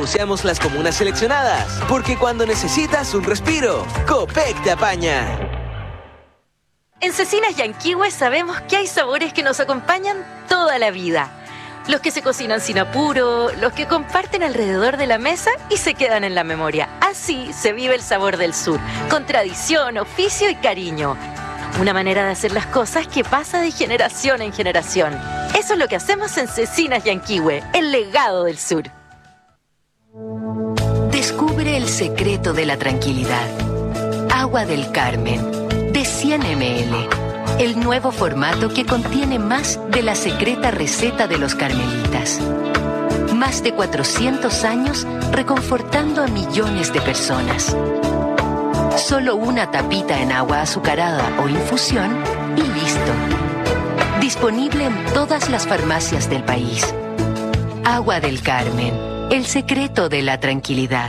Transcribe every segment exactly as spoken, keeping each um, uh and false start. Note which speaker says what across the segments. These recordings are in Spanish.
Speaker 1: anunciamos las comunas seleccionadas, porque cuando necesitas un respiro, Copec te apaña.
Speaker 2: En Cecinas Yanquihue sabemos que hay sabores que nos acompañan toda la vida. Los que se cocinan sin apuro, los que comparten alrededor de la mesa y se quedan en la memoria. Así se vive el sabor del sur, con tradición, oficio y cariño. Una manera de hacer las cosas que pasa de generación en generación. Eso es lo que hacemos en Cecinas Yanquihue, el legado del sur.
Speaker 3: Descubre el secreto de la tranquilidad. Agua del Carmen, de cien mililitros. El nuevo formato que contiene más de la secreta receta de los carmelitas. Más de cuatrocientos años reconfortando a millones de personas. Solo una tapita en agua azucarada o infusión y listo. Disponible en todas las farmacias del país. Agua del Carmen, el secreto de la tranquilidad.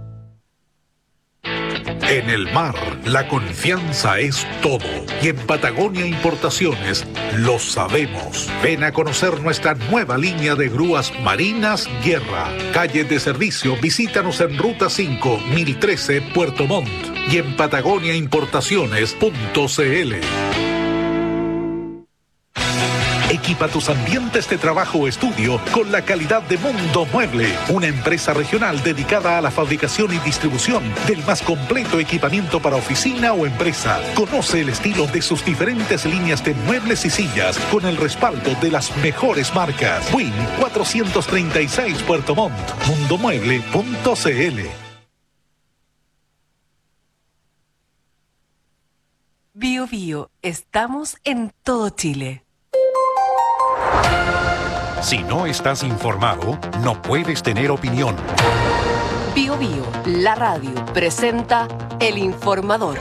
Speaker 4: En el mar, la confianza es todo. Y en Patagonia Importaciones lo sabemos. Ven a conocer nuestra nueva línea de grúas Marinas Guerra. Calle de servicio, visítanos en Ruta cinco, mil trece, Puerto Montt. Y en patagonia importaciones punto c l. Equipa tus ambientes de trabajo o estudio con la calidad de Mundo Mueble, una empresa regional dedicada a la fabricación y distribución del más completo equipamiento para oficina o empresa. Conoce el estilo de sus diferentes líneas de muebles y sillas con el respaldo de las mejores marcas. Win cuatrocientos treinta y seis Puerto Montt, mundo mueble punto c l.
Speaker 5: Bio Bio, estamos en todo Chile.
Speaker 6: Si no estás informado, no puedes tener opinión.
Speaker 5: Bio Bio, la radio, presenta El Informador.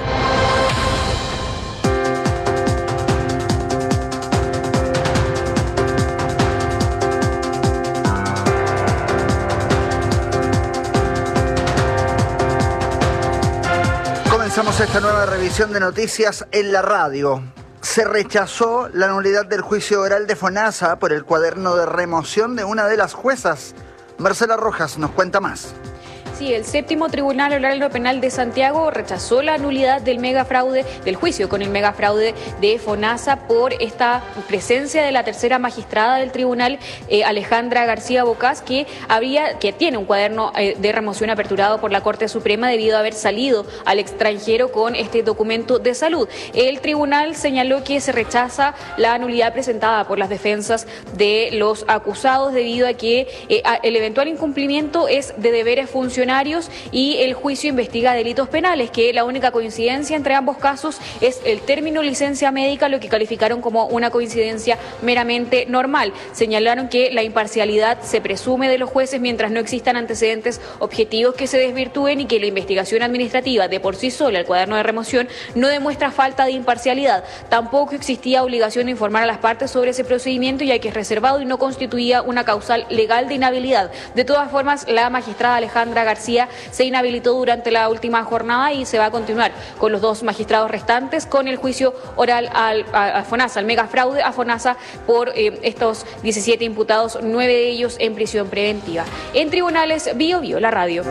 Speaker 7: Comenzamos esta nueva revisión de noticias en la radio. Se rechazó la nulidad del juicio oral de FONASA por el cuaderno de remoción de una de las juezas. Marcela Rojas nos cuenta más.
Speaker 8: Sí, el séptimo Tribunal Oral Penal de Santiago rechazó la nulidad del megafraude, del juicio con el megafraude de FONASA por esta presencia de la tercera magistrada del tribunal, eh, Alejandra García Bocás, que habría, que tiene un cuaderno eh, de remoción aperturado por la Corte Suprema debido a haber salido al extranjero con este documento de salud. El tribunal señaló que se rechaza la nulidad presentada por las defensas de los acusados debido a que eh, a, el eventual incumplimiento es de deberes funcionales y el juicio investiga delitos penales, que la única coincidencia entre ambos casos es el término licencia médica, lo que calificaron como una coincidencia meramente normal. Señalaron que la imparcialidad se presume de los jueces mientras no existan antecedentes objetivos que se desvirtúen y que la investigación administrativa de por sí sola, el cuaderno de remoción, no demuestra falta de imparcialidad. Tampoco existía obligación de informar a las partes sobre ese procedimiento, ya que es reservado y no constituía una causal legal de inhabilidad. De todas formas, la magistrada Alejandra García se inhabilitó durante la última jornada y se va a continuar con los dos magistrados restantes con el juicio oral al, a, a FONASA, al megafraude a FONASA por eh, estos diecisiete imputados, nueve de ellos en prisión preventiva. En tribunales, Bio Bio, la radio.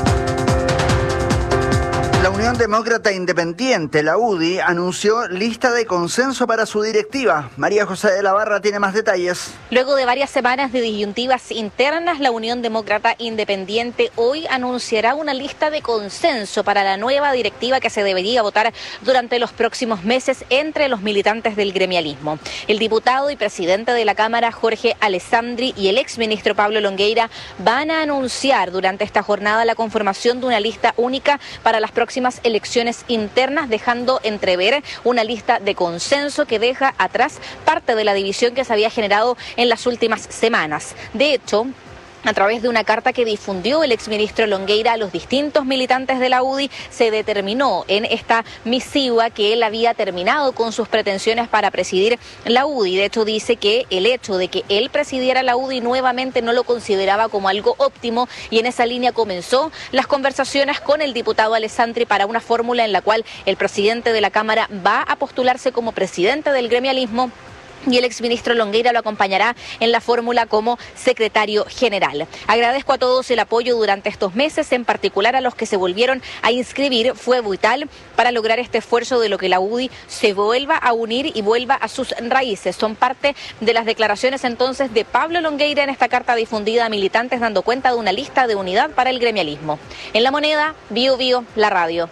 Speaker 7: La Unión Demócrata Independiente, la U D I, anunció lista de consenso para su directiva. María José de la Barra tiene más detalles.
Speaker 9: Luego de varias semanas de disyuntivas internas, la Unión Demócrata Independiente hoy anunciará una lista de consenso para la nueva directiva que se debería votar durante los próximos meses entre los militantes del gremialismo. El diputado y presidente de la Cámara, Jorge Alessandri, y el exministro Pablo Longueira van a anunciar durante esta jornada la conformación de una lista única para las próximas elecciones internas, dejando entrever una lista de consenso que deja atrás parte de la división que se había generado en las últimas semanas. De hecho, a través de una carta que difundió el exministro Longueira a los distintos militantes de la U D I, se determinó en esta misiva que él había terminado con sus pretensiones para presidir la U D I. De hecho, dice que el hecho de que él presidiera la U D I nuevamente no lo consideraba como algo óptimo, y en esa línea comenzó las conversaciones con el diputado Alessandri para una fórmula en la cual el presidente de la Cámara va a postularse como presidente del gremialismo y el exministro Longueira lo acompañará en la fórmula como secretario general. Agradezco a todos el apoyo durante estos meses, en particular a los que se volvieron a inscribir. Fue vital para lograr este esfuerzo de lo que la U D I se vuelva a unir y vuelva a sus raíces. Son parte de las declaraciones entonces de Pablo Longueira en esta carta difundida a militantes, dando cuenta de una lista de unidad para el gremialismo. En La Moneda, Bio Bio, la radio.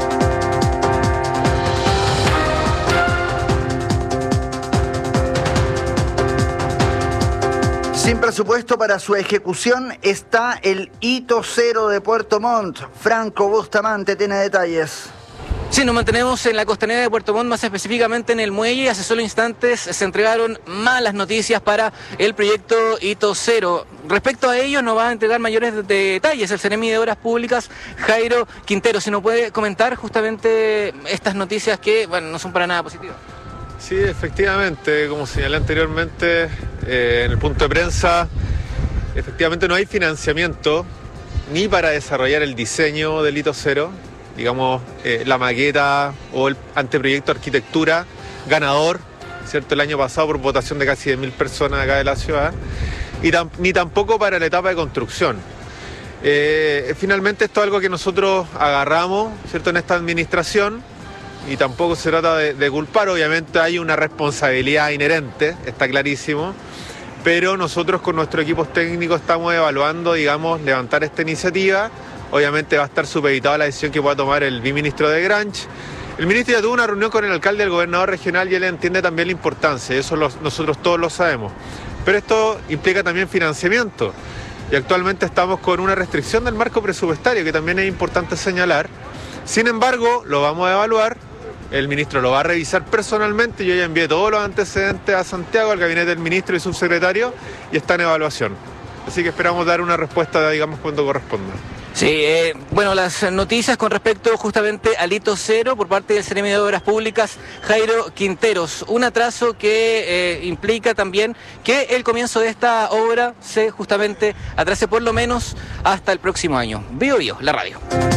Speaker 7: Sin presupuesto para su ejecución está el hito cero de Puerto Montt. Franco Bustamante tiene detalles.
Speaker 10: Sí, nos mantenemos en la costanera de Puerto Montt, más específicamente en el muelle. Hace solo instantes se entregaron malas noticias para el proyecto Hito Cero. Respecto a ello nos va a entregar mayores detalles el Seremi de Obras Públicas, Jairo Quintero. Si nos puede comentar justamente estas noticias que, bueno, no son para nada positivas.
Speaker 11: Sí, efectivamente, como señalé anteriormente eh, en el punto de prensa, efectivamente no hay financiamiento ni para desarrollar el diseño del Hito Cero, digamos, eh, la maqueta o el anteproyecto de arquitectura ganador, ¿cierto?, el año pasado por votación de casi diez mil personas acá de la ciudad, y tam- ni tampoco para la etapa de construcción. Eh, finalmente esto es algo que nosotros agarramos, ¿cierto?, en esta administración. Y tampoco se trata de, de culpar, obviamente hay una responsabilidad inherente, está clarísimo, pero nosotros con nuestros equipos técnicos estamos evaluando, digamos, levantar esta iniciativa. Obviamente va a estar supeditada a la decisión que pueda tomar el viceministro de Granch. El ministro ya tuvo una reunión con el alcalde y el gobernador regional y él entiende también la importancia, eso lo, nosotros todos lo sabemos. Pero esto implica también financiamiento y actualmente estamos con una restricción del marco presupuestario que también es importante señalar. Sin embargo, lo vamos a evaluar. El ministro lo va a revisar personalmente. Yo ya envié todos los antecedentes a Santiago, al gabinete del ministro y subsecretario, y está en evaluación. Así que esperamos dar una respuesta, digamos, cuando corresponda.
Speaker 10: Sí, eh, bueno, las noticias con respecto justamente al Hito Cero por parte del Seremi de Obras Públicas, Jairo Quinteros. Un atraso que eh, implica también que el comienzo de esta obra se justamente atrase por lo menos hasta el próximo año. Bio Bio, la radio.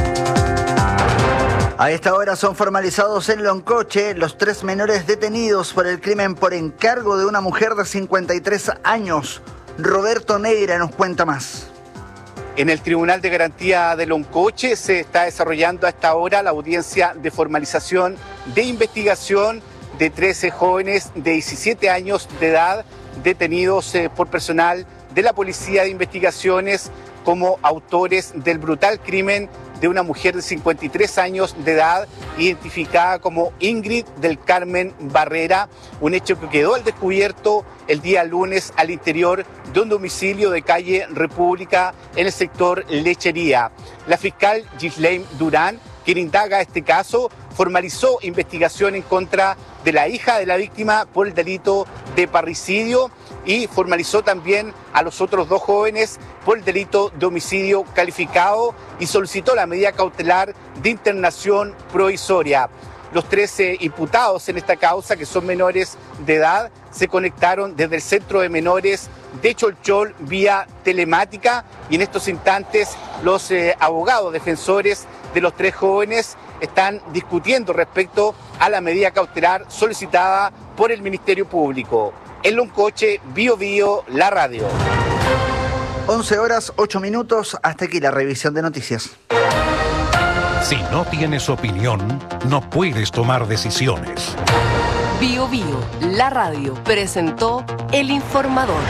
Speaker 7: A esta hora son formalizados en Loncoche los tres menores detenidos por el crimen por encargo de una mujer de cincuenta y tres años. Roberto Negra nos cuenta más.
Speaker 12: En el Tribunal de Garantía de Loncoche se está desarrollando a esta hora la audiencia de formalización de investigación de trece jóvenes de diecisiete años de edad detenidos eh, por personal de la Policía de Investigaciones como autores del brutal crimen de una mujer de cincuenta y tres años de edad, identificada como Ingrid del Carmen Barrera, un hecho que quedó al descubierto el día lunes al interior de un domicilio de calle República en el sector Lechería. La fiscal Ghislaine Durán, quien indaga este caso, formalizó investigación en contra de la hija de la víctima por el delito de parricidio y formalizó también a los otros dos jóvenes por el delito de homicidio calificado y solicitó la medida cautelar de internación provisoria. Los trece imputados en esta causa, que son menores de edad, se conectaron desde el centro de menores de Cholchol vía telemática y en estos instantes los eh, abogados defensores de los tres jóvenes están discutiendo respecto a la medida cautelar solicitada por el Ministerio Público. En Loncoche, Bio Bio, la radio.
Speaker 7: once horas, ocho minutos, hasta aquí la revisión de noticias.
Speaker 6: Si no tienes opinión, no puedes tomar decisiones.
Speaker 5: Bio Bio, la radio, presentó El Informador.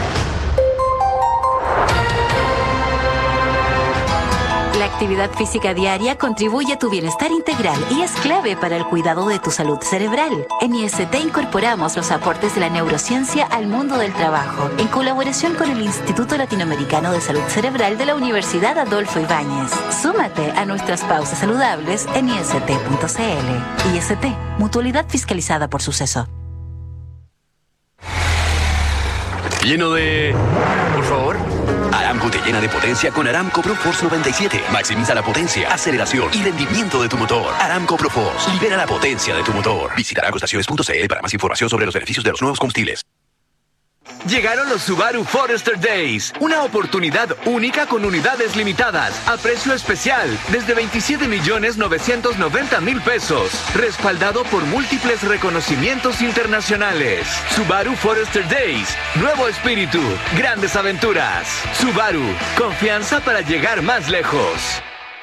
Speaker 13: La actividad física diaria contribuye a tu bienestar integral y es clave para el cuidado de tu salud cerebral. En I S T incorporamos los aportes de la neurociencia al mundo del trabajo, en colaboración con el Instituto Latinoamericano de Salud Cerebral de la Universidad Adolfo Ibáñez. Súmate a nuestras pausas saludables en I S T punto C L. I S T, mutualidad fiscalizada por Suceso.
Speaker 14: Lleno de... Por favor. Aramco te llena de potencia con Aramco ProForce noventa y siete. Maximiza la potencia, aceleración y rendimiento de tu motor. Aramco ProForce. Libera la potencia de tu motor. Visita aramco estaciones punto C L para más información sobre los beneficios de los nuevos combustibles.
Speaker 15: Llegaron los Subaru Forester Days, una oportunidad única con unidades limitadas, a precio especial, desde veintisiete millones novecientos noventa mil pesos, respaldado por múltiples reconocimientos internacionales. Subaru Forester Days, nuevo espíritu, grandes aventuras. Subaru, confianza para llegar más lejos.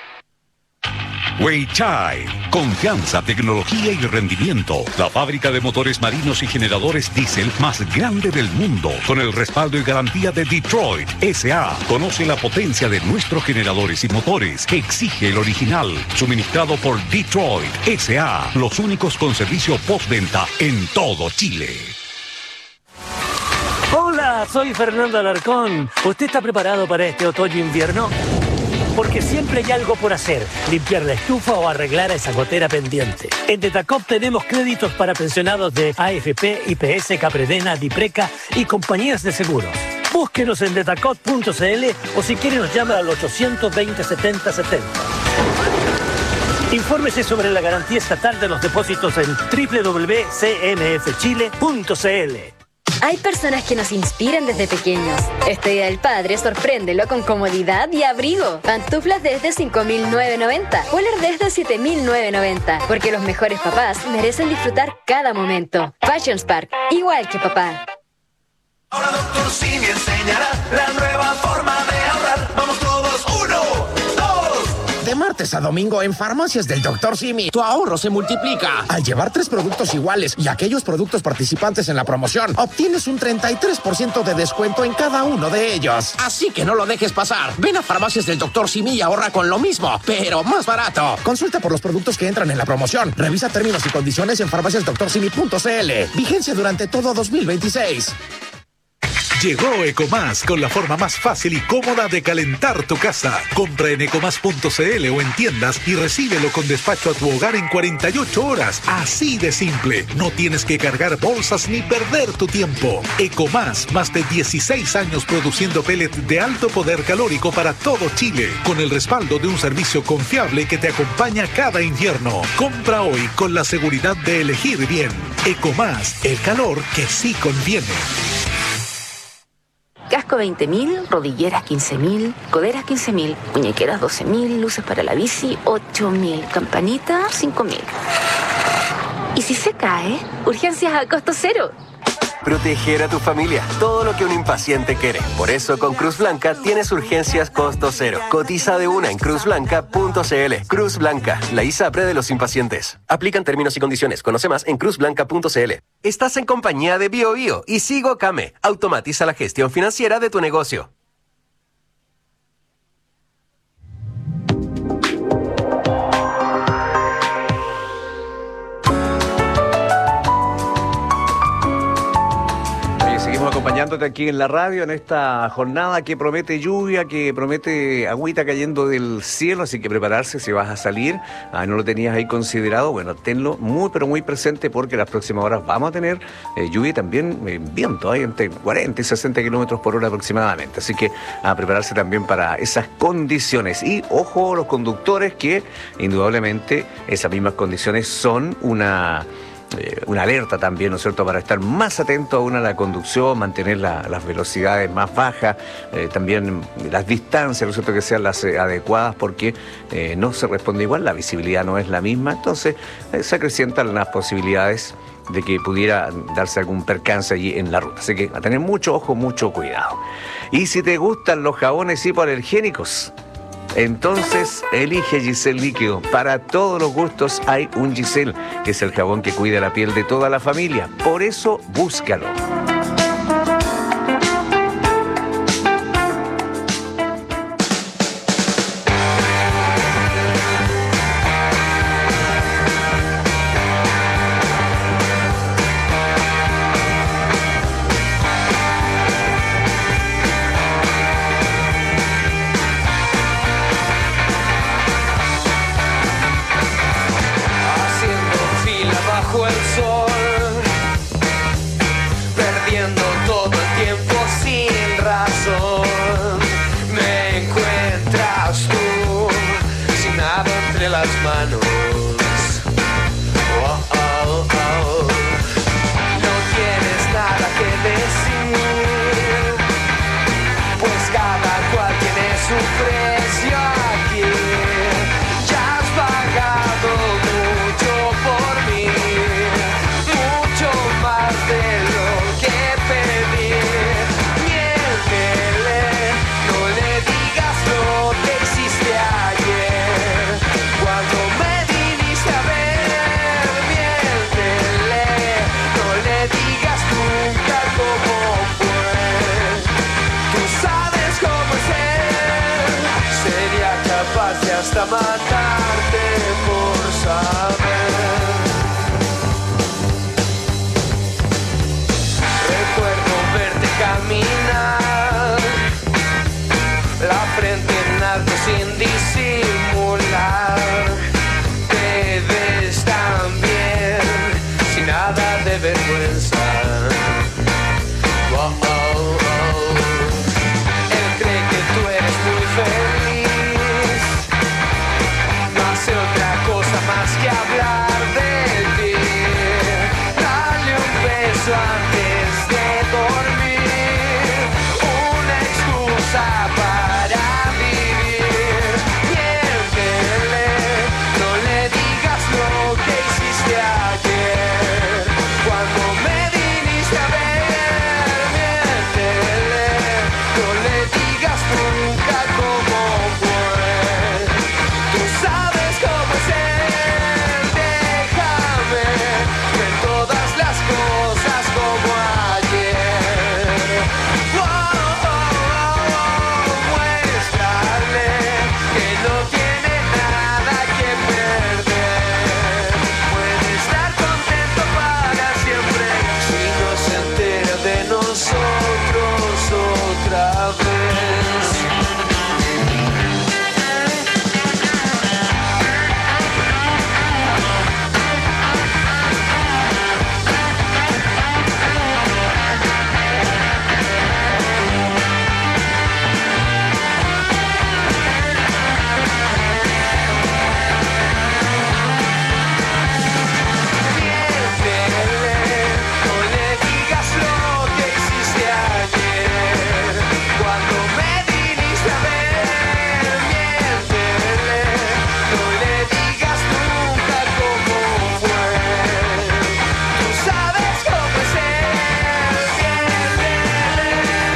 Speaker 6: Weichai, confianza, tecnología y rendimiento. La fábrica de motores marinos y generadores diésel más grande del mundo, con el respaldo y garantía de Detroit S A Conoce la potencia de nuestros generadores y motores. Exige el original, suministrado por Detroit S A Los únicos con servicio postventa en todo Chile.
Speaker 16: Hola, soy Fernando Alarcón. ¿Usted está preparado para este otoño-invierno? Porque siempre hay algo por hacer, limpiar la estufa o arreglar esa gotera pendiente. En Detacop tenemos créditos para pensionados de A F P, I P S, Capredena, Dipreca y compañías de seguros. Búsquenos en detacop punto c l o si quiere nos llama al ochocientos veinte, setenta setenta. Infórmese sobre la garantía estatal de los depósitos en doble u doble u doble u punto c m f chile punto c l.
Speaker 17: Hay personas que nos inspiran desde pequeños. Este Día del Padre, sorpréndelo con comodidad y abrigo. Pantuflas desde cinco mil novecientos noventa. Poler desde siete mil novecientos noventa. Porque los mejores papás merecen disfrutar cada momento. Fashion Spark, igual que papá.
Speaker 18: Ahora Doctor Simi enseñará la nueva forma de ahorrar. Vamos todos, uno, dos.
Speaker 19: De martes a domingo en Farmacias del Doctor Simi, tu ahorro se multiplica. Al llevar tres productos iguales y aquellos productos participantes en la promoción, obtienes un treinta y tres por ciento de descuento en cada uno de ellos. Así que no lo dejes pasar. Ven a Farmacias del Doctor Simi y ahorra con lo mismo, pero más barato. Consulta por los productos que entran en la promoción. Revisa términos y condiciones en farmacias doctor simi punto c l. Vigencia durante todo dos mil veintiséis.
Speaker 4: Llegó Ecomás con la forma más fácil y cómoda de calentar tu casa. Compra en ecomás punto c l o en tiendas y recíbelo con despacho a tu hogar en cuarenta y ocho horas. Así de simple. No tienes que cargar bolsas ni perder tu tiempo. Ecomás, más de dieciséis años produciendo pellets de alto poder calórico para todo Chile, con el respaldo de un servicio confiable que te acompaña cada invierno. Compra hoy con la seguridad de elegir bien. Ecomás, el calor que sí conviene.
Speaker 20: Casco veinte mil, rodilleras quince mil, coderas quince mil, muñequeras doce mil, luces para la bici ocho mil, campanita cinco mil. ¿Y si se cae? Urgencias a costo cero.
Speaker 21: Proteger a tu familia, todo lo que un impaciente quiere. Por eso con Cruz Blanca tienes urgencias costo cero. Cotiza de una en cruz blanca punto c l. Cruz Blanca, la ISAPRE de los impacientes. Aplican términos y condiciones. Conoce más en cruz blanca punto c l. Estás en compañía de BioBio y Sigo Came. Automatiza la gestión financiera de tu negocio.
Speaker 22: Acompañándote aquí en la radio en esta jornada que promete lluvia, que promete agüita cayendo del cielo, así que prepararse si vas a salir. Ah, no lo tenías ahí considerado, bueno, tenlo muy pero muy presente porque las próximas horas vamos a tener eh, lluvia y también eh, viento, hay entre cuarenta y sesenta kilómetros por hora aproximadamente, así que a prepararse también para esas condiciones. Y ojo, los conductores, que indudablemente esas mismas condiciones son una... Eh, una alerta también, ¿no es cierto?, para estar más atento aún a la conducción, mantener la, las velocidades más bajas, eh, también las distancias, ¿no es cierto?, que sean las eh, adecuadas, porque eh, no se responde igual, la visibilidad no es la misma, entonces eh, se acrecientan las posibilidades de que pudiera darse algún percance allí en la ruta. Así que a tener mucho ojo, mucho cuidado. Y si te gustan los jabones hipoalergénicos, entonces elige Giselle Líquido. Para todos los gustos hay un Giselle, que es el jabón que cuida la piel de toda la familia. Por eso búscalo.
Speaker 18: No tienes nada que decir. hasta matarte por saber. Recuerdo verte caminar, la frente en alto sin disimular. Te ves tan bien, sin nada de vergüenza. Wow, oh, oh. Él cree que tú eres muy feliz, no hace otra cosa más que hablar de ti. Dale un beso antes de dormir, una excusa para vivir. Miéntele, no le digas lo que hiciste ayer, cuando me viniste a ver. Miéntele, no le digas nunca cómo fue. Tú sabes cómo es él, déjame ver todas las cosas como ayer. Oh, oh, oh, oh, muéstrale que no tiene nada que perder. Puede estar contento para siempre si no se entera de nosotros otra vez. Miéntele, no le digas lo que hiciste ayer, cuando me viniste a ver. Miéntele, no le digas nunca cómo fue. Tú sabes cómo es él. Miéntele,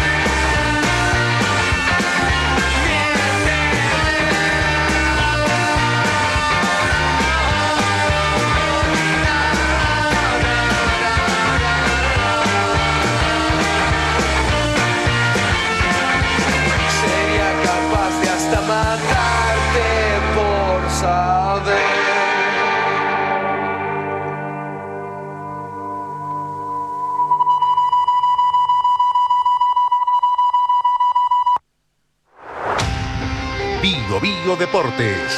Speaker 18: sería capaz de hasta matarte por saber.
Speaker 4: Bio Bio Deportes.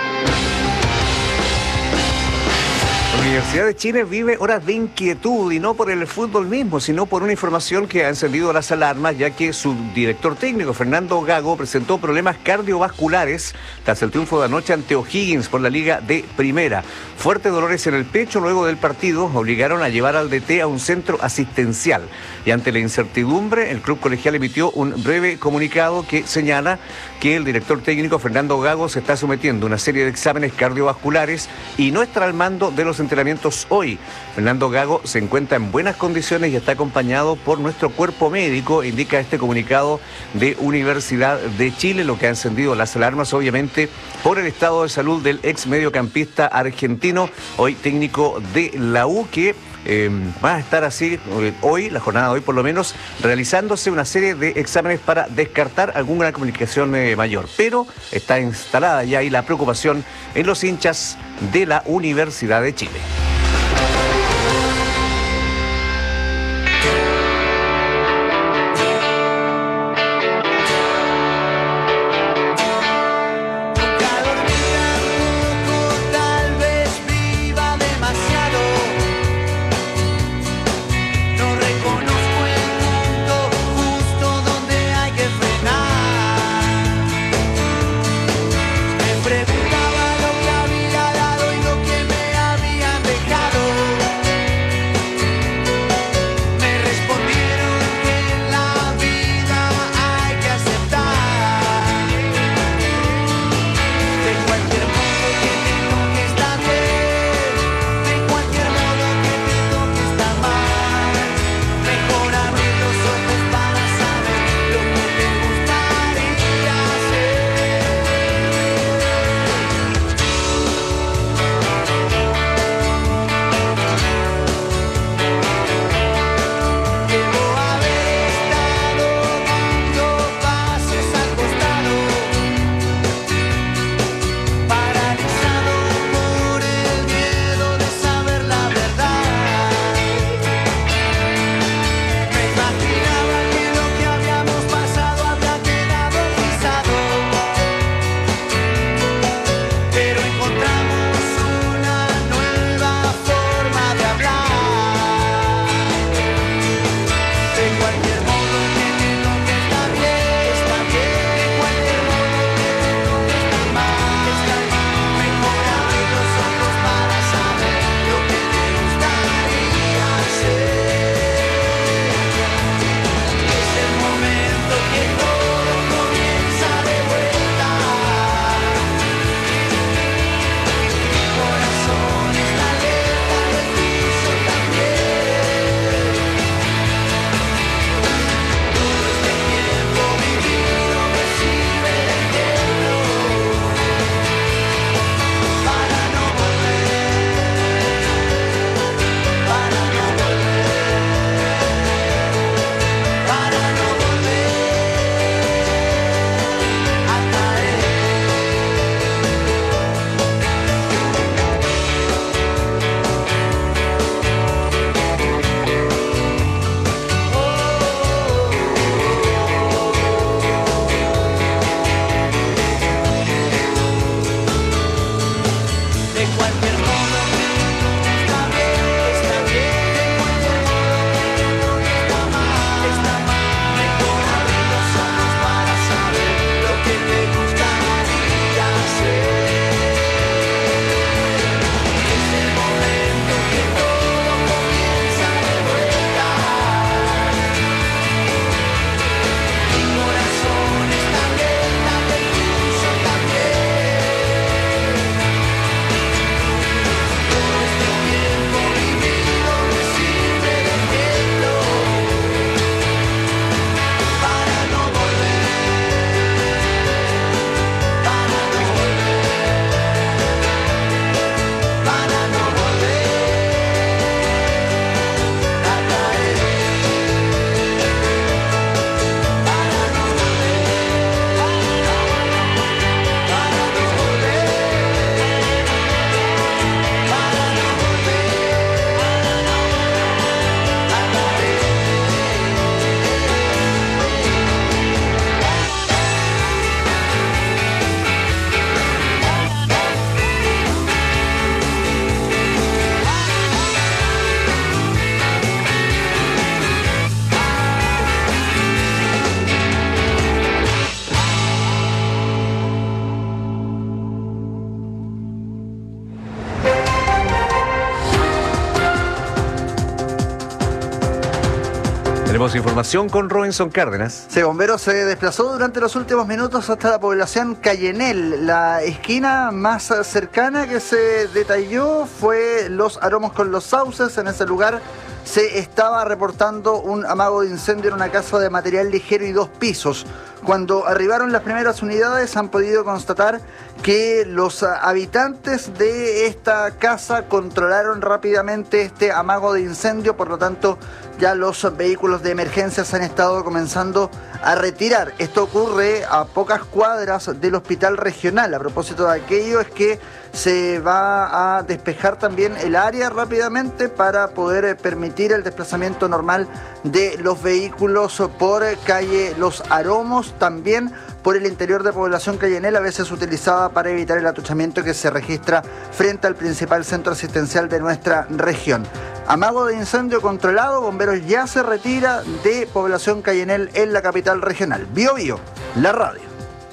Speaker 22: La Universidad de Chile vive horas de inquietud y no por el fútbol mismo, sino por una información que ha encendido las alarmas, ya que su director técnico, Fernando Gago, presentó problemas cardiovasculares tras el triunfo de anoche ante O'Higgins por la Liga de Primera. Fuertes dolores en el pecho luego del partido obligaron a llevar al D T a un centro asistencial. Y ante la incertidumbre, el club colegial emitió un breve comunicado que señala que el director técnico, Fernando Gago, se está sometiendo a una serie de exámenes cardiovasculares y no estará al mando de los entrenamientos hoy. Fernando Gago se encuentra en buenas condiciones y está acompañado por nuestro cuerpo médico, indica este comunicado de Universidad de Chile, lo que ha encendido las alarmas, obviamente, por el estado de salud del ex mediocampista argentino, hoy técnico de la U, que Eh, va a estar así eh, hoy, la jornada de hoy por lo menos, realizándose una serie de exámenes para descartar alguna comunicación eh, mayor. Pero está instalada ya ahí la preocupación en los hinchas de la Universidad de Chile.
Speaker 18: Tal vez viva demasiado. No reconozco el punto justo donde hay que frenar. Me preguntaba lo que había dado y lo que me habían dejado.
Speaker 22: Tenemos información con Robinson Cárdenas.
Speaker 7: Sí, Bomberos se desplazó durante los últimos minutos hasta la población Cayenel. La esquina más cercana que se detalló fue Los Aromos con los Sauces. En ese lugar se estaba reportando un amago de incendio en una casa de material ligero y dos pisos. Cuando arribaron las primeras unidades han podido constatar que los habitantes de esta casa controlaron rápidamente este amago de incendio, por lo tanto ya los vehículos de emergencia se han estado comenzando a retirar. Esto ocurre a pocas cuadras del hospital regional. A propósito de aquello es que se va a despejar también el área rápidamente para poder permitir el desplazamiento normal de los vehículos por calle Los Aromos, también por el interior de población Cayenel, a veces utilizada para evitar el atuchamiento que se registra frente al principal centro asistencial de nuestra región. Amago de incendio controlado, Bomberos ya se retira de población Cayenel en la capital regional. Bio Bio, la radio.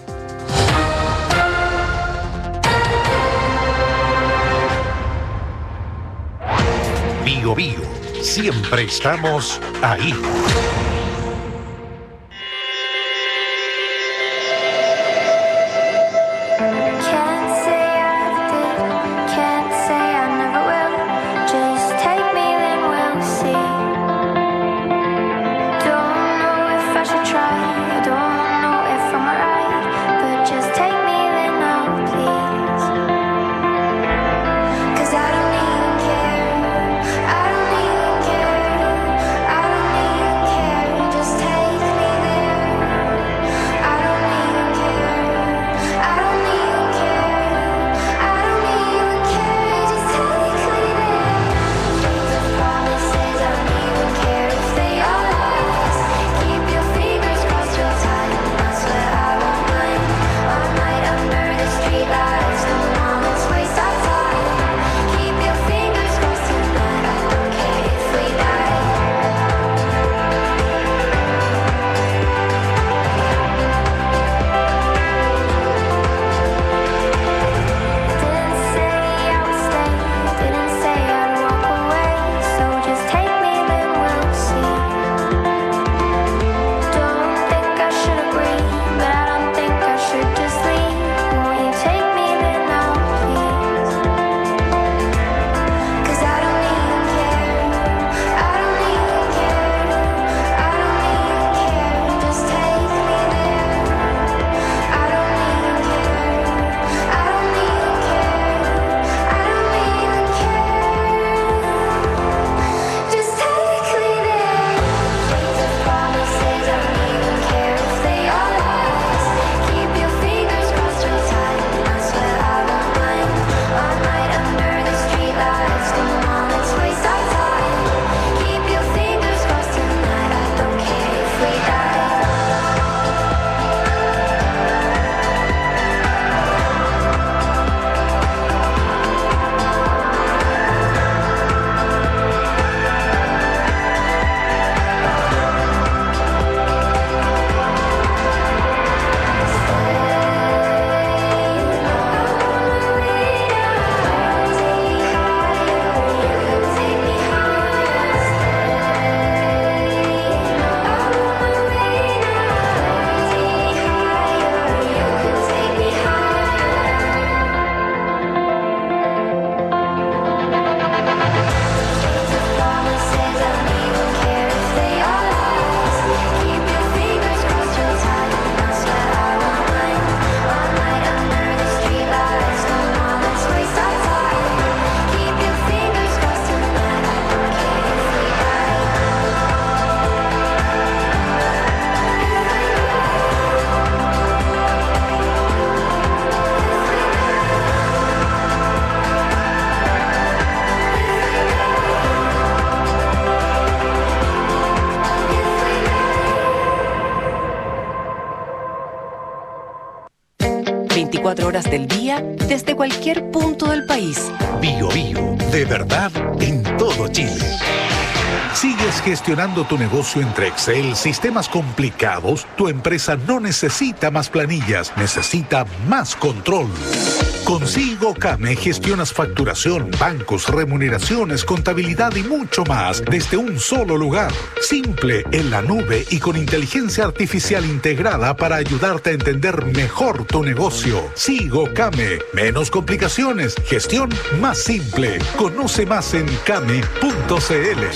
Speaker 4: Bio Bio, siempre estamos ahí.
Speaker 5: veinticuatro horas del día desde cualquier punto del país.
Speaker 4: Bio Bio, de verdad en todo Chile. ¿Sigues gestionando tu negocio entre Excel, sistemas complicados? Tu empresa no necesita más planillas, necesita más control. Con Sigo Came gestionas facturación, bancos, remuneraciones, contabilidad y mucho más desde un solo lugar. Simple, en la nube y con inteligencia artificial integrada para ayudarte a entender mejor tu negocio. Sigo Came. Menos complicaciones. Gestión más simple. Conoce más en came punto c l.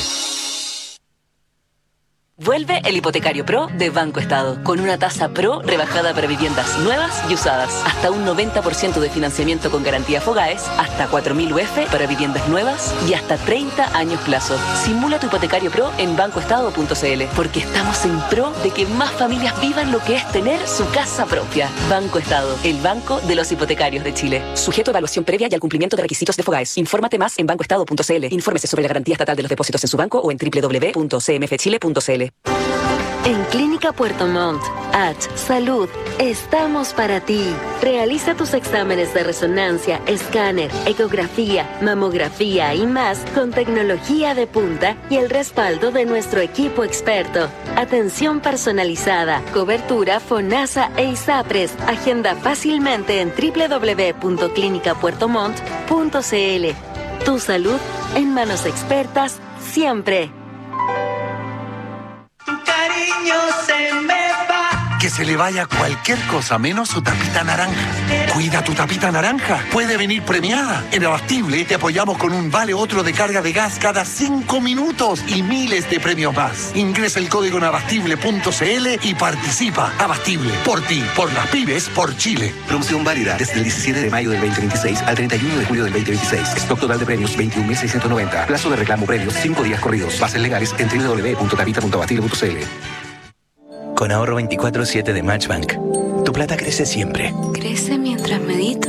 Speaker 1: Vuelve el Hipotecario Pro de Banco Estado, con una tasa Pro rebajada para viviendas nuevas y usadas, hasta un noventa por ciento de financiamiento con garantía Fogaes, hasta cuatro mil U F para viviendas nuevas y hasta treinta años plazo. Simula tu Hipotecario Pro en banco estado punto c l, porque estamos en pro de que más familias vivan lo que es tener su casa propia. Banco Estado, el banco de los hipotecarios de Chile. Sujeto a evaluación previa y al cumplimiento de requisitos de Fogaes. Infórmate más en banco estado punto c l. Infórmese sobre la garantía estatal de los depósitos en su banco o en doble u doble u doble u punto c m f chile punto c l.
Speaker 2: En Clínica Puerto Montt, H Salud, estamos para ti. Realiza tus exámenes de resonancia, escáner, ecografía, mamografía y más con tecnología de punta y el respaldo de nuestro equipo experto. Atención personalizada, cobertura FONASA e ISAPRES. Agenda fácilmente en doble u doble u doble u punto clínica puerto montt punto c l. Tu salud en manos expertas siempre.
Speaker 18: Cariño se me va.
Speaker 23: Que se le vaya cualquier cosa menos su tapita naranja. Cuida tu tapita naranja. Puede venir premiada. En Abastible te apoyamos con un vale otro de carga de gas cada cinco minutos y miles de premios más. Ingresa el código en abastible punto c l y participa. Abastible. Por ti, por las pymes, por Chile.
Speaker 24: Promoción válida desde el diecisiete de mayo del veinte veintiséis al treinta y uno de julio del veinte veintiséis. Stock total de premios veintiún mil seiscientos noventa. Plazo de reclamo premios cinco días corridos. Bases legales en doble u doble u doble u punto tapita punto abastible punto c l.
Speaker 25: Con ahorro veinticuatro siete de Matchbank, tu plata crece siempre.
Speaker 17: Crece mientras medito.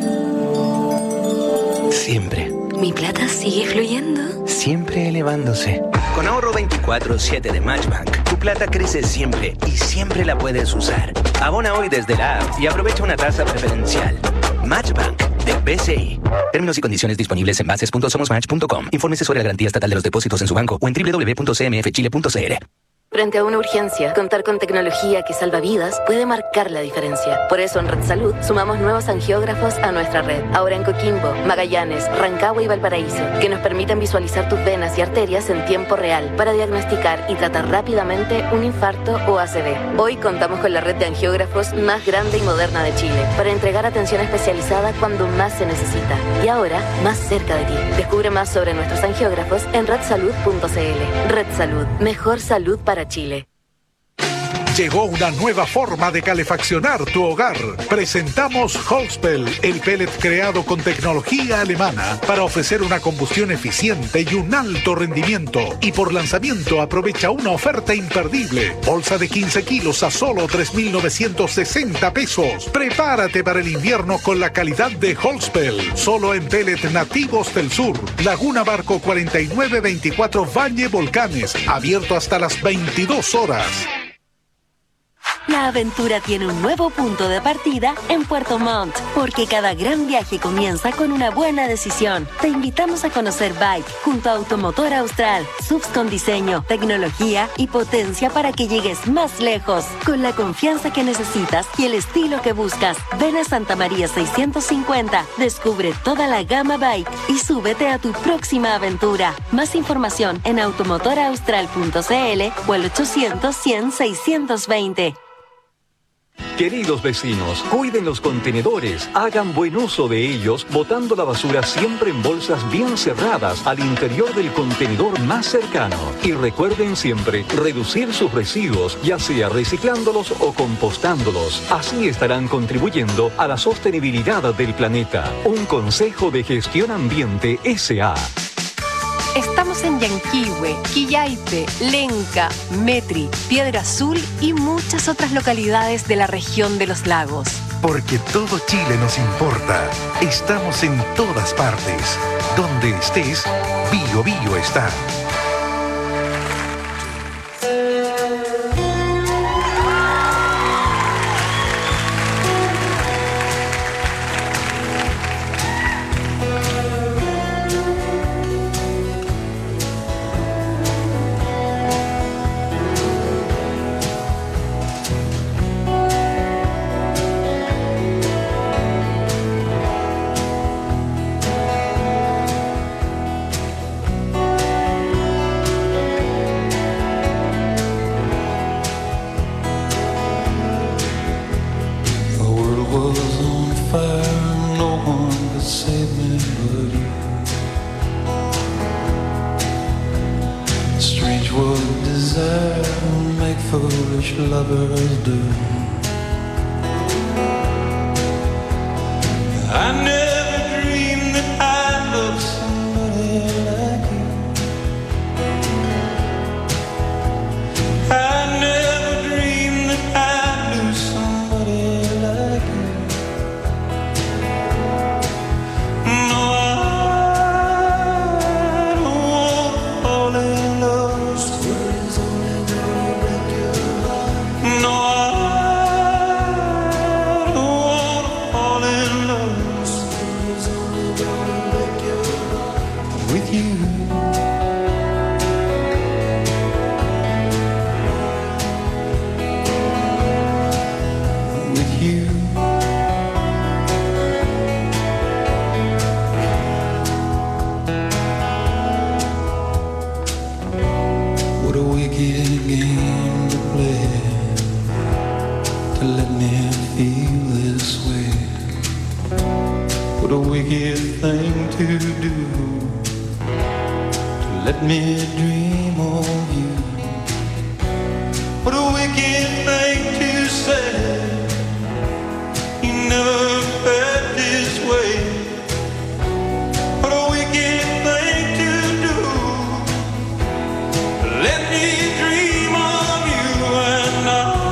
Speaker 25: Siempre.
Speaker 17: Mi plata sigue fluyendo.
Speaker 25: Siempre elevándose. Con ahorro veinticuatro siete de Matchbank, tu plata crece siempre y siempre la puedes usar. Abona hoy desde la app y aprovecha una tasa preferencial. Matchbank de B C I. Términos y condiciones disponibles en bases punto somos match punto com. Infórmese sobre la garantía estatal de los depósitos en su banco o en doble u doble u doble u punto c m f chile punto c l.
Speaker 2: Frente a una urgencia, contar con tecnología que salva vidas puede marcar la diferencia. Por eso en Red Salud sumamos nuevos angiógrafos a nuestra red. Ahora en Coquimbo, Magallanes, Rancagua y Valparaíso, que nos permiten visualizar tus venas y arterias en tiempo real para diagnosticar y tratar rápidamente un infarto o A C V. Hoy contamos con la red de angiógrafos más grande y moderna de Chile para entregar atención especializada cuando más se necesita. Y ahora, más cerca de ti. Descubre más sobre nuestros angiógrafos en red salud punto c l. Red Salud, mejor salud para Chile.
Speaker 4: Llegó una nueva forma de calefaccionar tu hogar. Presentamos Holzpel, el pellet creado con tecnología alemana para ofrecer una combustión eficiente y un alto rendimiento. Y por lanzamiento aprovecha una oferta imperdible. Bolsa de quince kilos a solo tres mil novecientos sesenta pesos. Prepárate para el invierno con la calidad de Holzpel. Solo en pellet nativos del sur. Laguna Barco cuarenta y nueve veinticuatro Valle Volcanes. Abierto hasta las veintidós horas.
Speaker 2: La aventura tiene un nuevo punto de partida en Puerto Montt, porque cada gran viaje comienza con una buena decisión. Te invitamos a conocer Bike junto a Automotor Austral, subs con diseño, tecnología y potencia para que llegues más lejos, con la confianza que necesitas y el estilo que buscas. Ven a Santa María seiscientos cincuenta, descubre toda la gama Bike y súbete a tu próxima aventura. Más información en automotor austral punto c l o al ochocientos cien seiscientos veinte.
Speaker 26: Queridos vecinos, cuiden los contenedores, hagan buen uso de ellos, botando la basura siempre en bolsas bien cerradas al interior del contenedor más cercano. Y recuerden siempre reducir sus residuos, ya sea reciclándolos o compostándolos. Así estarán contribuyendo a la sostenibilidad del planeta. Un consejo de gestión ambiente S A
Speaker 5: Estamos en Yanquihue, Quillaipe, Lenca, Metri, Piedra Azul y muchas otras localidades de la región de los lagos.
Speaker 4: Porque todo Chile nos importa. Estamos en todas partes. Donde estés, Bio Bio está.
Speaker 3: save me but you. Strange what desire will make foolish lovers do. I never dreamed that I'd love somebody like you. I never dreamed that I'd lose somebody like you. No, I don't want to fall in love. Stories only gonna break your heart. No, I don't want to fall in love. Stories only gonna break your heart. With you. What a wicked thing to do, to let me dream of you. What a wicked thing to say, you never felt this way. What a wicked thing to do, to let me dream of you. And I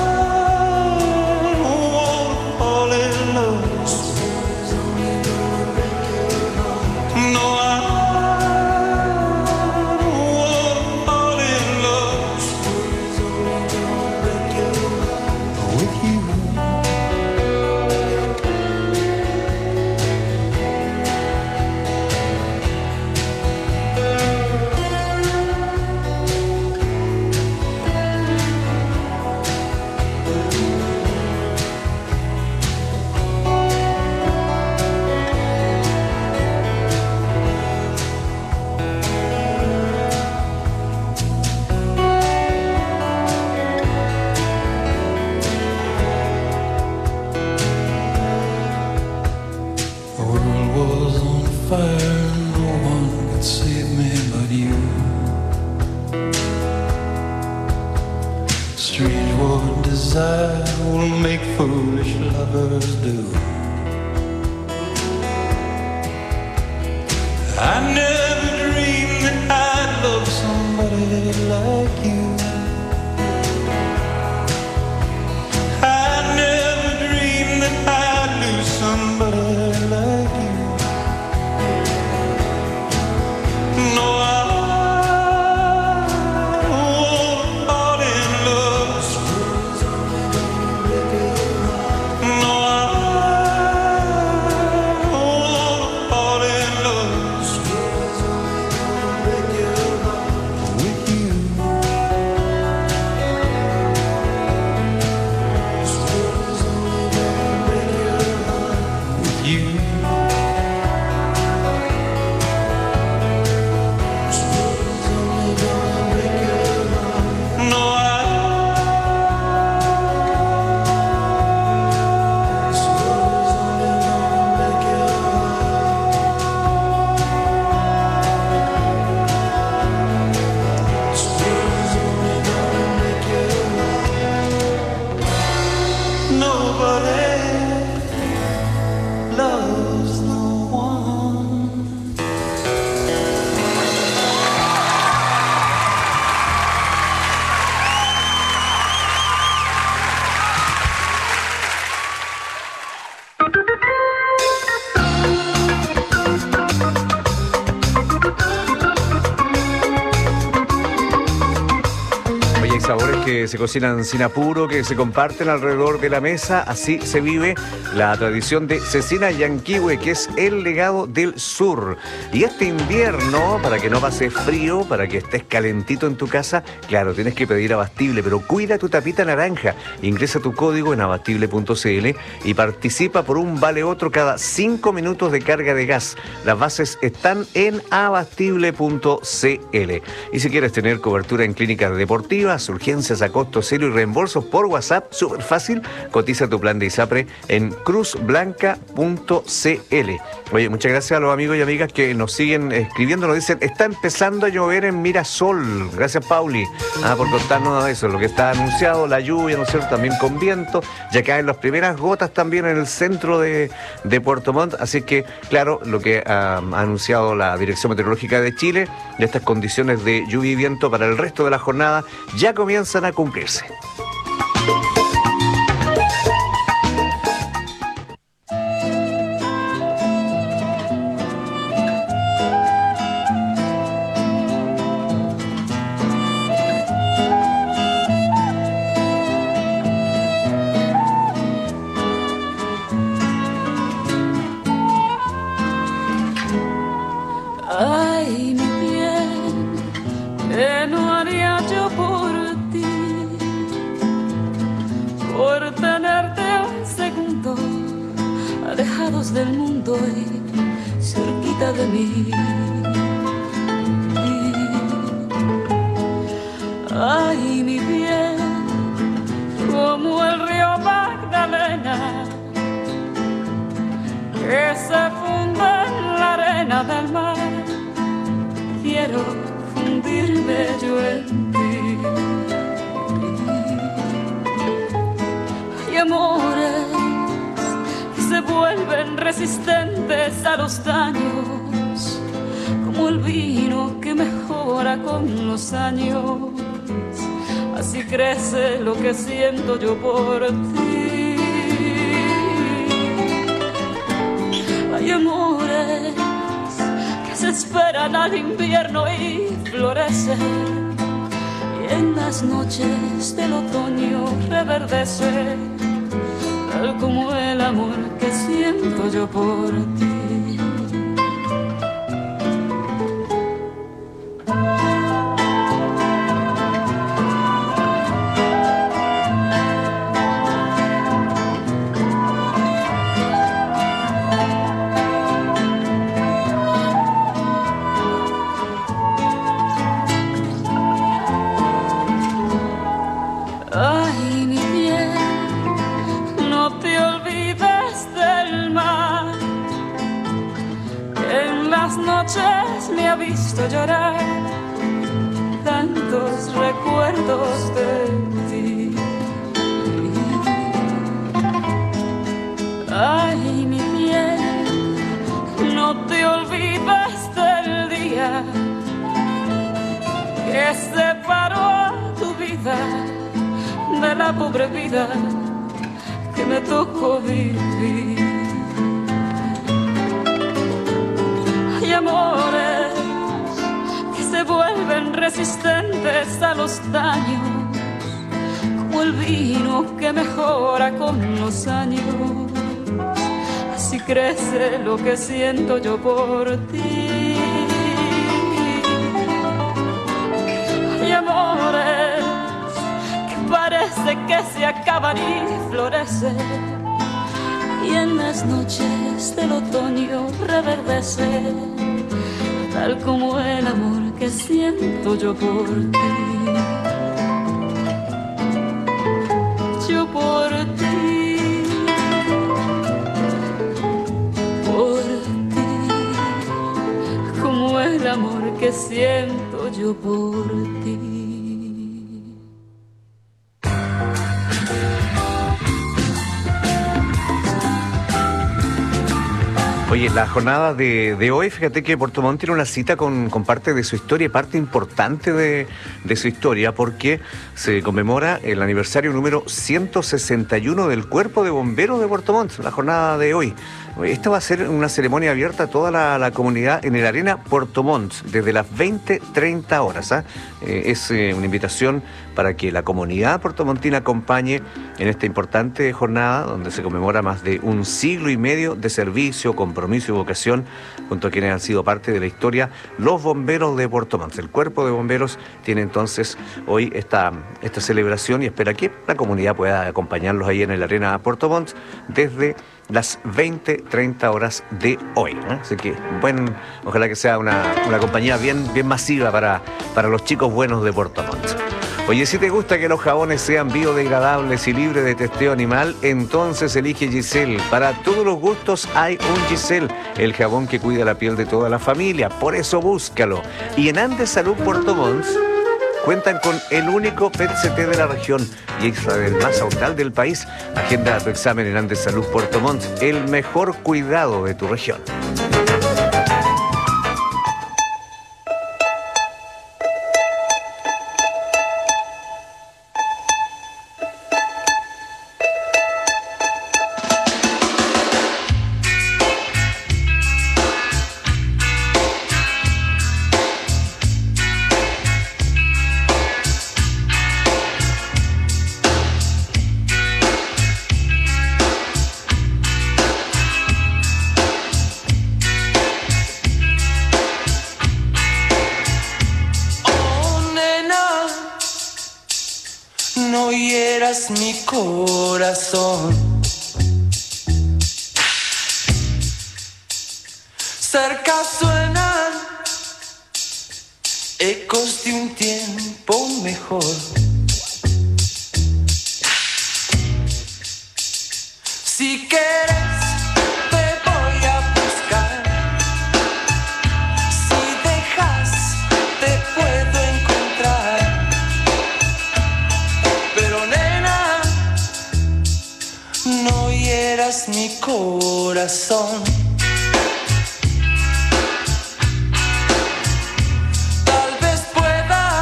Speaker 22: que se cocinan sin apuro, que se comparten alrededor de la mesa. Así se vive la tradición de Cecina Yanquihue, que es el legado del sur. Y este invierno, para que no pase frío, para que estés calentito en tu casa, claro, tienes que pedir Abastible, pero cuida tu tapita naranja. Ingresa tu código en abastible punto c l y participa por un vale otro cada cinco minutos de carga de gas. Las bases están en abastible punto c l. Y si quieres tener cobertura en clínicas deportivas, urgencias meses a costo cero y reembolsos por WhatsApp, súper fácil. Cotiza tu plan de ISAPRE en cruz blanca punto c l. Oye, muchas gracias a los amigos y amigas que nos siguen escribiendo, nos dicen, está empezando a llover en Mirasol. Gracias, Pauli, ah, por contarnos eso, lo que está anunciado, la lluvia, ¿no es cierto?, también con viento, ya caen las primeras gotas también en el centro de, de Puerto Montt, así que, claro, lo que ha, ha anunciado la Dirección Meteorológica de Chile, de estas condiciones de lluvia y viento para el resto de la jornada, ya comienzan a cumplirse.
Speaker 8: Ay, mi bien, ¿qué no haría yo por ti? Por tenerte un segundo, alejados del mundo y cerquita de mí. Ay, mi bien, como el río Magdalena, que se funde en la arena del mar, quiero fundirme yo en ti. Hay amores que se vuelven resistentes a los daños, como el vino que mejora con los años. Así crece lo que siento yo por ti. Hay amores que se esperan al invierno y florecen, y en las noches del otoño reverdece, tal como el amor que siento yo por ti. Ay, mi bien, no te olvides del mar, que en las noches me ha visto llorar tantos recuerdos de ti. Ay, mi bien, no te olvides del día que separó a tu vida de la pobre vida que me tocó vivir. Hay amores que se vuelven resistentes a los daños, como el vino que mejora con los años. Así crece lo que siento yo por ti. Hay amores parece que se acaban y florecen, y en las noches del otoño reverdece, tal como el amor que siento yo por ti. Yo por ti, por ti, como el amor que siento yo por ti.
Speaker 22: Oye, la jornada de, de hoy, fíjate que Puerto Montt tiene una cita con, con parte de su historia, parte importante de, de su historia, porque se conmemora el aniversario número ciento sesenta y uno del Cuerpo de Bomberos de Puerto Montt, la jornada de hoy. Esta va a ser una ceremonia abierta a toda la, la comunidad en el Arena Puerto Montt, desde las veinte treinta horas. ¿eh? Eh, es eh, una invitación para que la comunidad puertomontina acompañe en esta importante jornada, donde se conmemora más de un siglo y medio de servicio, compromiso y vocación, junto a quienes han sido parte de la historia, los bomberos de Puerto Montt. El Cuerpo de Bomberos tiene entonces hoy esta, esta celebración y espera que la comunidad pueda acompañarlos ahí en el Arena Puerto Montt desde las veinte treinta horas de hoy. ¿eh? Así que, buen, ojalá que sea una, una compañía bien, bien masiva para, para los chicos buenos de Puerto Montt. Oye, si te gusta que los jabones sean biodegradables y libres de testeo animal, entonces elige Giselle. Para todos los gustos hay un Giselle, el jabón que cuida la piel de toda la familia. Por eso búscalo. Y en Andes Salud Puerto Montt cuentan con el único P E T C T de la región y extra del más austral del país. Agenda tu examen en Andes Salud Puerto Montt, el mejor cuidado de tu región.
Speaker 3: No hieras mi corazón. Cerca suenan ecos de un tiempo mejor. Si quieres te voy a buscar. Si dejas te puedo encontrar. Pero nena, no hieras mi corazón. Tal vez pueda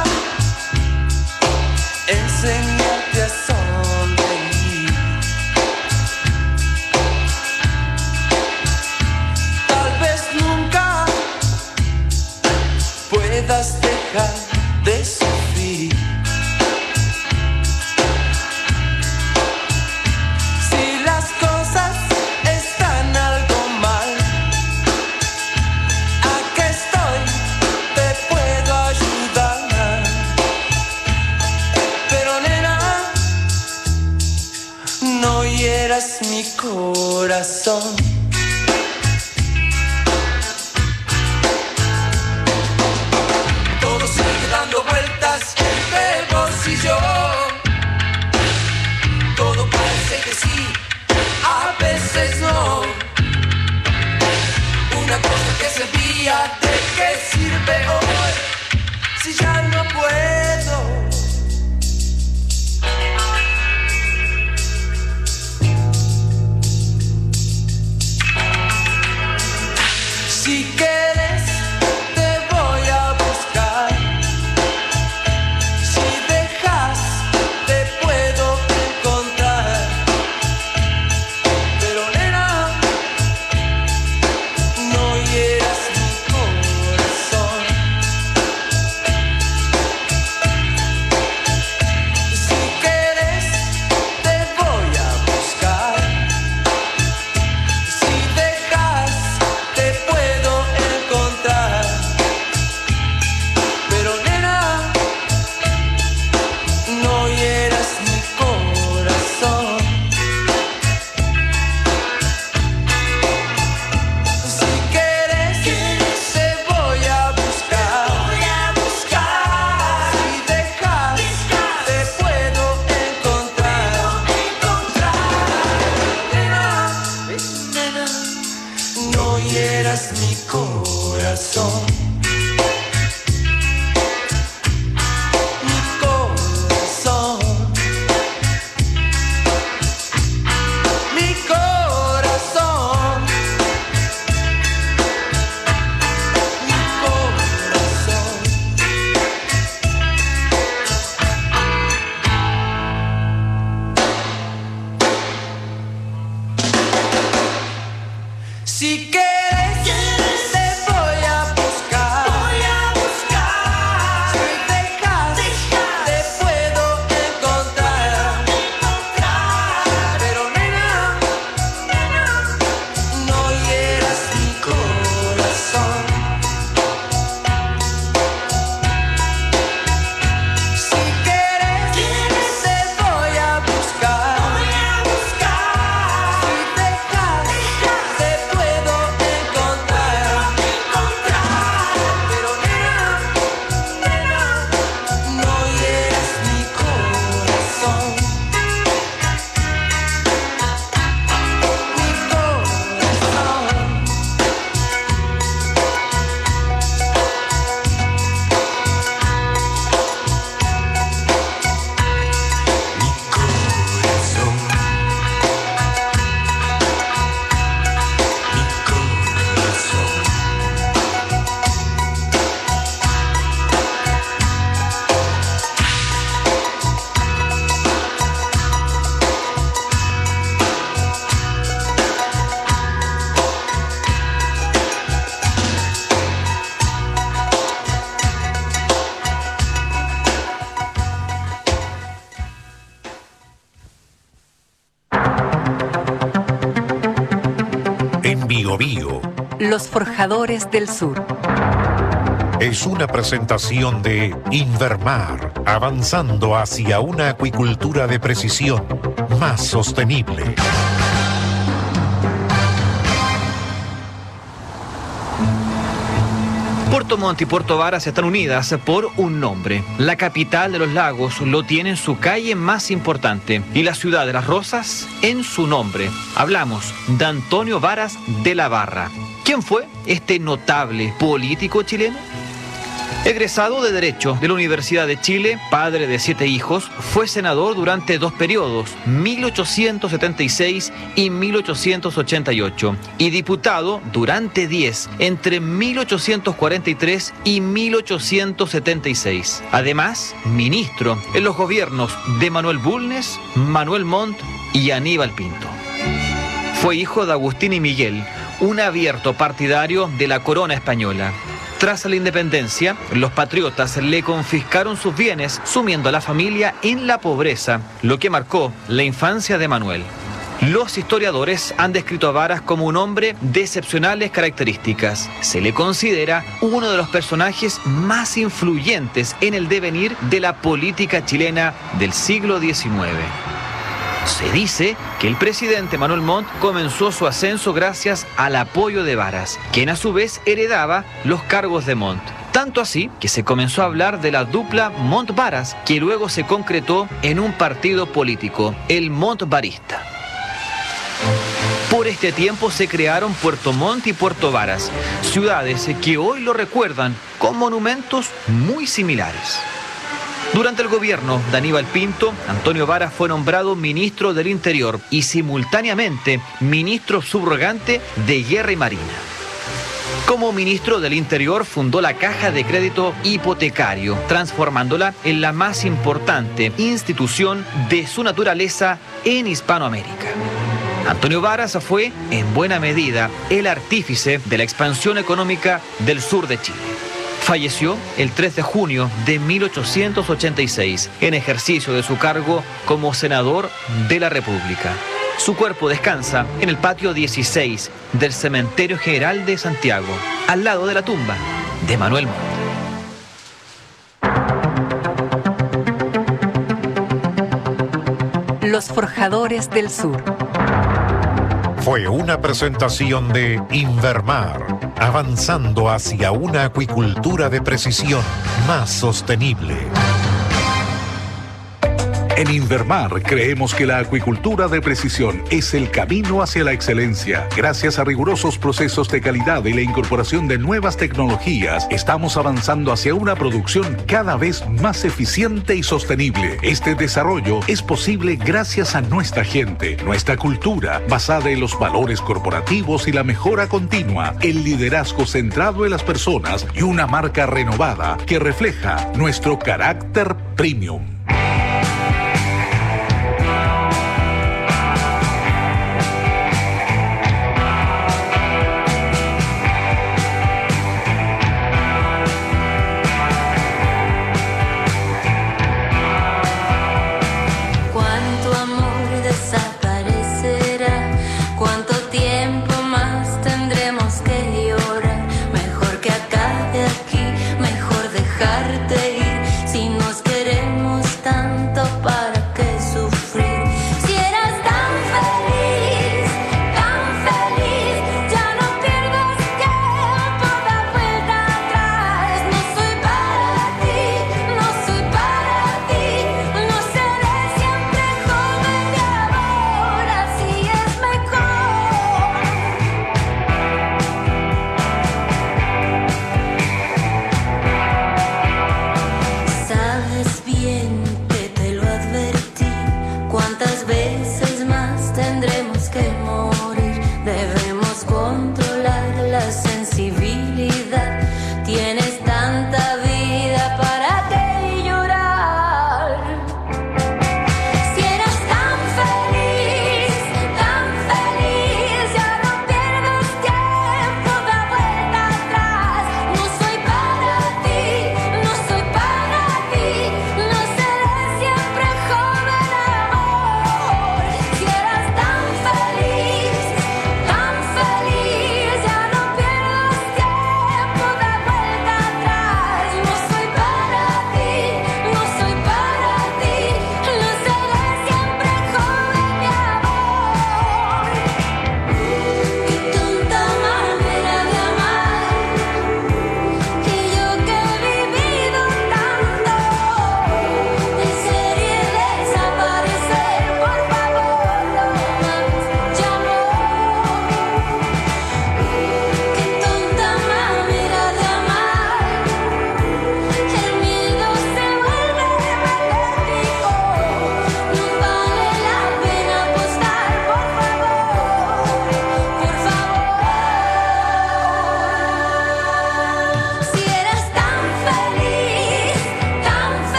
Speaker 3: enseñarte a sonreír. Tal vez nunca puedas dejar de sufrir. Si las cosas están algo mal, aquí estoy, te puedo ayudar. Pero nena, no hieras mi corazón. Todo sigue dando vueltas entre vos y yo. Todo parece que sí, a veces no. Una cosa que servía, ¿de qué sirve hoy? Si ya no puedo. Si quieres te voy a buscar. Si dejas te puedo encontrar. Pero nena, no hieras mi corazón. Si quieres te voy a buscar. Si dejas te puedo encontrar. Pero nena, no hieras mi corazón. Si quieres te voy a buscar. Si dejas te puedo encontrar. Nena, no hieras mi corazón. Mi corazón. Mi corazón. Mi corazón. Si quieres te voy a buscar. Si dejas te puedo encontrar. Pero nena, no hieras mi corazón. Si quieres te voy a buscar. Si dejas te puedo encontrar.
Speaker 4: Biobío.
Speaker 5: Los Forjadores del Sur.
Speaker 4: Es una presentación de Invermar, avanzando hacia una acuicultura de precisión más sostenible.
Speaker 9: Puerto Montt y Puerto Varas están unidas por un nombre. La capital de los lagos lo tiene en su calle más importante y la ciudad de Las Rosas en su nombre. Hablamos de Antonio Varas de la Barra. ¿Quién fue este notable político chileno? Egresado de Derecho de la Universidad de Chile, padre de siete hijos, fue senador durante dos periodos, mil ochocientos setenta y seis y mil ochocientos ochenta y ocho, y diputado durante diez, entre mil ochocientos cuarenta y tres y mil ochocientos setenta y seis. Además, ministro en los gobiernos de Manuel Bulnes, Manuel Montt y Aníbal Pinto. Fue hijo de Agustín y Miguel, un abierto partidario de la corona española. Tras la independencia, los patriotas le confiscaron sus bienes, sumiendo a la familia en la pobreza, lo que marcó la infancia de Manuel. Los historiadores han descrito a Varas como un hombre de excepcionales características. Se le considera uno de los personajes más influyentes en el devenir de la política chilena del siglo diecinueve. Se dice que el presidente Manuel Montt comenzó su ascenso gracias al apoyo de Varas, quien a su vez heredaba los cargos de Montt. Tanto así que se comenzó a hablar de la dupla Montt-Varas, que luego se concretó en un partido político, el Montt-Varista. Por este tiempo se crearon Puerto Montt y Puerto Varas, ciudades que hoy lo recuerdan con monumentos muy similares. Durante el gobierno de Aníbal Pinto, Antonio Varas fue nombrado ministro del Interior y simultáneamente ministro subrogante de Guerra y Marina. Como ministro del Interior fundó la Caja de Crédito Hipotecario, transformándola en la más importante institución de su naturaleza en Hispanoamérica. Antonio Varas fue, en buena medida, el artífice de la expansión económica del sur de Chile. Falleció el tres de junio de mil ochocientos ochenta y seis en ejercicio de su cargo como senador de la República. Su cuerpo descansa en el patio dieciséis del Cementerio General de Santiago, al lado de la tumba de Manuel Montt.
Speaker 5: Los Forjadores del Sur.
Speaker 4: Fue una presentación de Invermar, avanzando hacia una acuicultura de precisión más sostenible.
Speaker 6: En Invermar creemos que la acuicultura de precisión es el camino hacia la excelencia. Gracias a rigurosos procesos de calidad y la incorporación de nuevas tecnologías, estamos avanzando hacia una producción cada vez más eficiente y sostenible. Este desarrollo es posible gracias a nuestra gente, nuestra cultura, basada en los valores corporativos y la mejora continua, el liderazgo centrado en las personas y una marca renovada que refleja nuestro carácter premium.
Speaker 8: Dejarte ir si nos queremos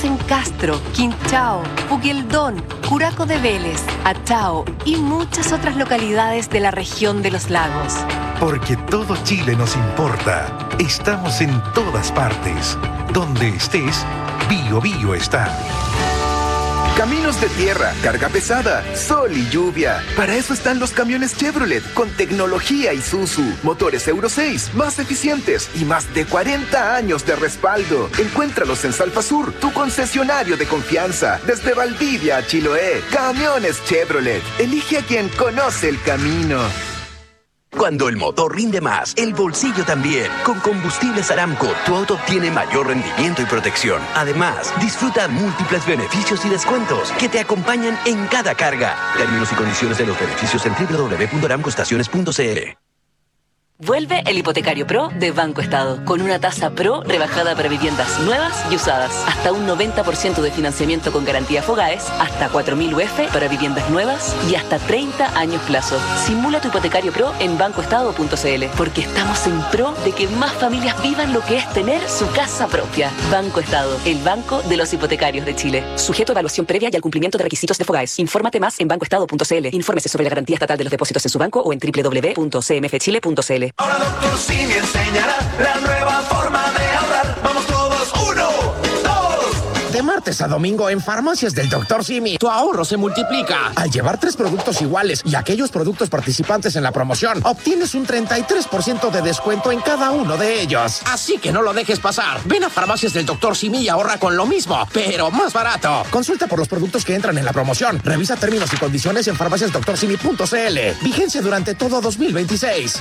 Speaker 5: en Castro, Quinchao, Puqueldón, Curaco de Vélez, Achao y muchas otras localidades de la región de los lagos.
Speaker 4: Porque todo Chile nos importa. Estamos en todas partes. Donde estés, Bio Bio está.
Speaker 10: Caminos de tierra, carga pesada, sol y lluvia. Para eso están los camiones Chevrolet con tecnología Isuzu, motores Euro seis, más eficientes y más de cuarenta años de respaldo. Encuéntralos en Salfasur, tu concesionario de confianza. Desde Valdivia a Chiloé, camiones Chevrolet. Elige a quien conoce el camino.
Speaker 11: Cuando el motor rinde más, el bolsillo también. Con Combustibles Aramco, tu auto obtiene mayor rendimiento y protección. Además, disfruta múltiples beneficios y descuentos que te acompañan en cada carga. Términos y condiciones de los beneficios en doble u doble u doble u punto aramco estaciones punto c l.
Speaker 1: Vuelve el Hipotecario Pro de Banco Estado, con una tasa Pro rebajada para viviendas nuevas y usadas. Hasta un noventa por ciento de financiamiento con garantía Fogaes, hasta cuatro mil U F para viviendas nuevas y hasta treinta años plazo. Simula tu Hipotecario Pro en banco estado punto c l, porque estamos en pro de que más familias vivan lo que es tener su casa propia. Banco Estado, el banco de los hipotecarios de Chile. Sujeto a evaluación previa y al cumplimiento de requisitos de Fogaes. Infórmate más en banco estado punto c l. Infórmese sobre la garantía estatal de los depósitos en su banco o en doble u doble u doble u punto c m f chile punto c l.
Speaker 18: Ahora doctor Simi enseñará la nueva forma de ahorrar. Vamos todos, uno, dos.
Speaker 19: De martes a domingo en Farmacias del doctor Simi, tu ahorro se multiplica. Al llevar tres productos iguales y aquellos productos participantes en la promoción, obtienes un treinta y tres por ciento de descuento en cada uno de ellos. Así que no lo dejes pasar. Ven a Farmacias del doctor Simi y ahorra con lo mismo, pero más barato. Consulta por los productos que entran en la promoción. Revisa términos y condiciones en farmacias doctor simi punto c l. Vigencia durante todo dos mil veintiséis.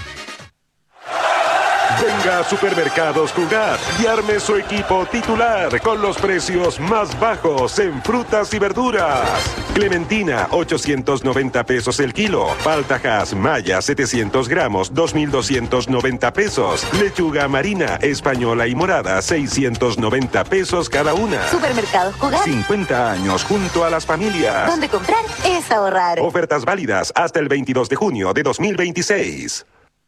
Speaker 12: Venga a Supermercados Jugar y arme su equipo titular con los precios más bajos en frutas y verduras. Clementina, ochocientos noventa pesos el kilo. Paltajas Maya, setecientos gramos, dos mil doscientos noventa pesos. Lechuga marina, española y morada, seiscientos noventa pesos cada una.
Speaker 13: Supermercados Jugar.
Speaker 12: cincuenta años junto a las familias.
Speaker 13: Donde comprar es ahorrar.
Speaker 12: Ofertas válidas hasta el veintidós de junio de dos mil veintiséis.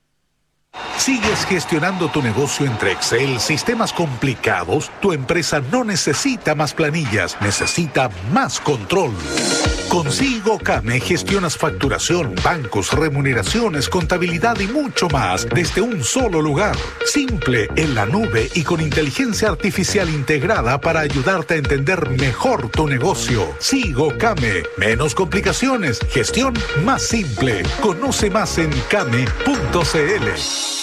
Speaker 4: ¿Sigues gestionando tu negocio entre Excel, sistemas complicados? Tu empresa no necesita más planillas, necesita más control. Con SigoCame gestionas facturación, bancos, remuneraciones, contabilidad y mucho más desde un solo lugar. Simple, en la nube y con inteligencia artificial integrada para ayudarte a entender mejor tu negocio. SigoCame, menos complicaciones, gestión más simple. Conoce más en came punto c l.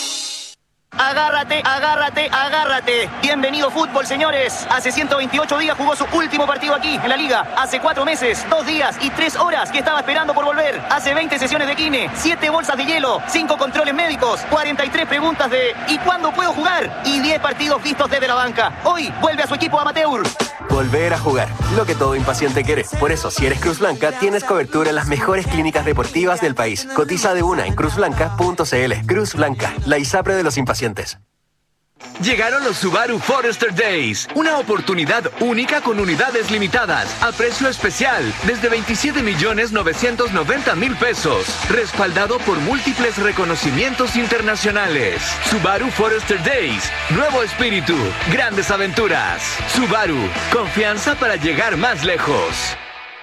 Speaker 14: Agárrate, agárrate, agárrate. Bienvenido fútbol, señores. Hace ciento veintiocho días jugó su último partido aquí, en la Liga. Hace cuatro meses, dos días y tres horas que estaba esperando por volver. Hace veinte sesiones de kine, siete bolsas de hielo, cinco controles médicos, cuarenta y tres preguntas de ¿y cuándo puedo jugar? Y diez partidos vistos desde la banca. Hoy vuelve a su equipo amateur.
Speaker 21: Volver a jugar, lo que todo impaciente quiere. Por eso, si eres Cruz Blanca, tienes cobertura en las mejores clínicas deportivas del país. Cotiza de una en cruz blanca punto c l. Cruz Blanca, la ISAPRE de los impacientes.
Speaker 15: Llegaron los Subaru Forester Days, una oportunidad única con unidades limitadas, a precio especial, desde veintisiete millones novecientos noventa mil pesos, respaldado por múltiples reconocimientos internacionales. Subaru Forester Days, nuevo espíritu, grandes aventuras. Subaru, confianza para llegar más lejos.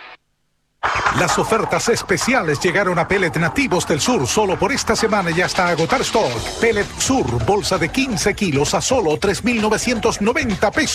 Speaker 4: Las ofertas especiales llegaron a Pellet Nativos del Sur solo por esta semana y hasta agotar stock. Pellet Sur, bolsa de quince kilos a solo tres mil novecientos noventa pesos.